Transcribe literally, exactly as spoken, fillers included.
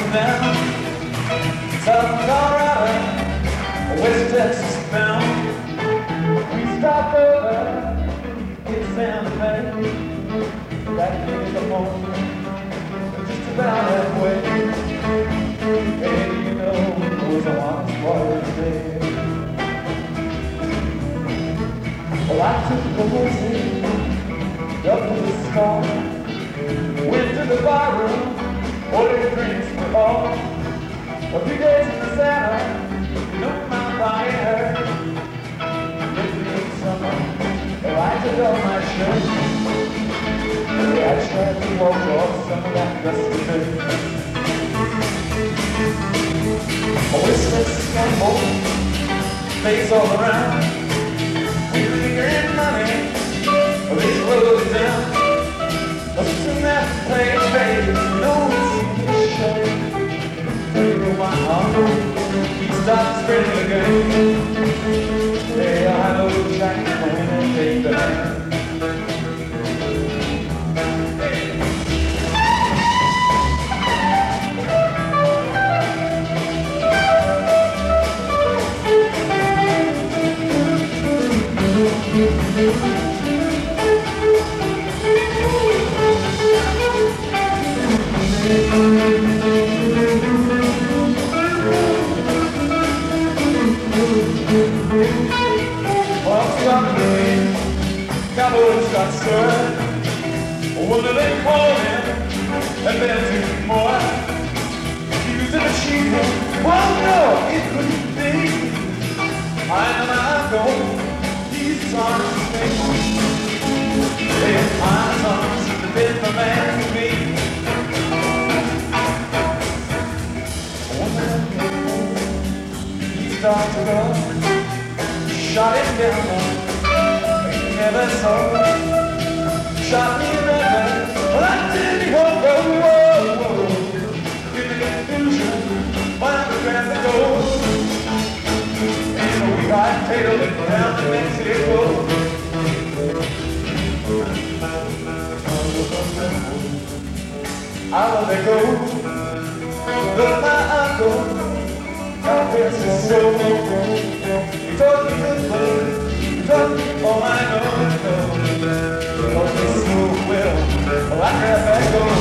down, South Colorado, West Texas bound. We stopped over in Santa Fe, back in the morning, just about halfway. And you know it was a honest water day. Well, I took the horses up to the star, went to the bar room, ordered drinks for all. A few days in the Santa, you know my fire. It being summer, well, I took off my shirt. I tried to walk off some of that dusty dirt. A whistless scandal, face all around. We linger in money, they slowed it down. But soon after playing fades, no one seemed to show. Through my heart, he stopped spreading again. Hey, I know Jack Twain and take the hand. Cowboys got stirred. What do they call him? And then two more. Using a sheep. Well, no, it couldn't be. I know my goal. He's on his face. There's my songs the bit the man to me. He started to run. Shot him down. Never saw, shot me in the head. Well, I didn't hope, whoa, whoa, whoa. In the confusion, when I grabbed the door, and we got tailed it down to Mexico. I let it go, but my uncle got this so. He told me goodbye. All I know is no, because it's so well, well, I can't back on.